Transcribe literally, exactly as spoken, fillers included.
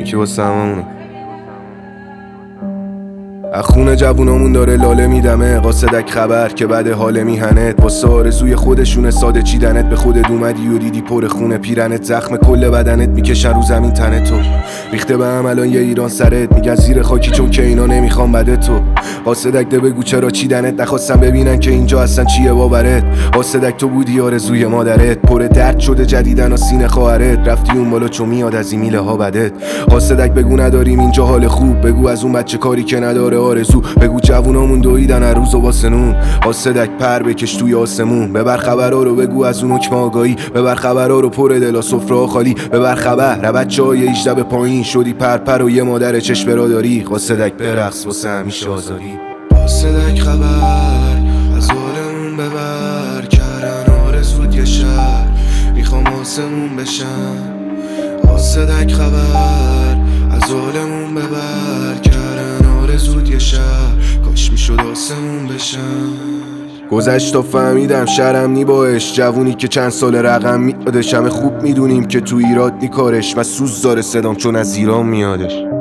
یکی واسه هممونه. از خون جوونامون داره لاله میدمه، قاصدک خبر که بعد حال میهنت واسه آرزوی خودشونه ساده چیدنت. به خودت اومدی و دیدی پر خونه پیرنت، زخم کل بدنت میکشن رو زمین تنت. تو ریخته به هم الان یه ایران سرت، میگن زیر خاکی چون که اینا نمیخوان بده تو. قاصدک ده بگو چرا چیدنت، نخواستن ببینن که اینجا اصلا چیه باورت. قاصدک تو بودی آرزوی مادرت، پر درد شده جدیدن و سینه خواهرت. رفتی اون بالا چون میاد از این میله ها بدت. قاصدک بگو نداریم اینجا حال خوب، بگو از اون بچه کاری که نداره آرزو، بگو جوونامون دویدن هر روز و واسه نون. قاصدک پر بکش توی آسمون، ببر خبرها رو بگو از اون حکم آگاهی، ببر خبرها رو پر دلا سفره خالی، ببر خبر بچه‌های هجده به پایین شدی پرپر و یه مادر چشم را داری. قاصدک برقص واسه همیشه آزادی. قاصدک خبر از حالمون ببر، کردن آرزود یه شهر میخوام آسمون بشن. قاصدک خبر از حالمون ببر، کردن آرزود یه شهر کاش میشد آسمون بشن. گذشت تا فهمیدم شرم نی باش، جوونی که چند سال رقم میادش. همه خوب میدونیم که تو ایراد نی کارش، و سوز داره صدام چون از ایران میادش.